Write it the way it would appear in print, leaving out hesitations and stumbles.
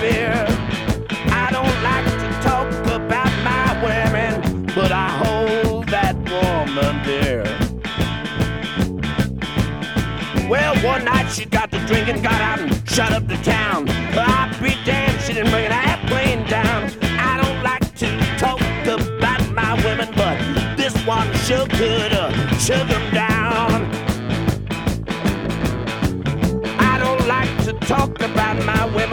beer. I don't like to talk about my women, but I hold that woman dear. Well, one night she got to drinking, got out and shut up the town. I'll be damned, she didn't bring an airplane down. I don't like to talk about my women, but this one sure could shove them down. I don't like to talk about my women.